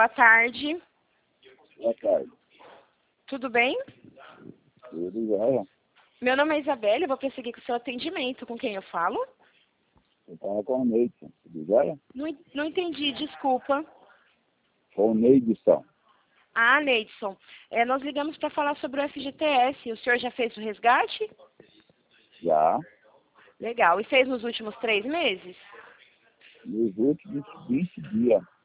boa tarde. Boa tarde. Tudo bem? Tudo jóia. Meu nome é Isabela, eu vou prosseguir com o seu atendimento. Com quem eu falo? Eu estava com o Neidson. Tudo jóia? Não entendi, desculpa. Foi o Neidson. Ah, Neidson, nós ligamos para falar sobre o FGTS. O senhor já fez o resgate? Já. Legal. E fez nos últimos 3 meses? Nos últimos 20 dias.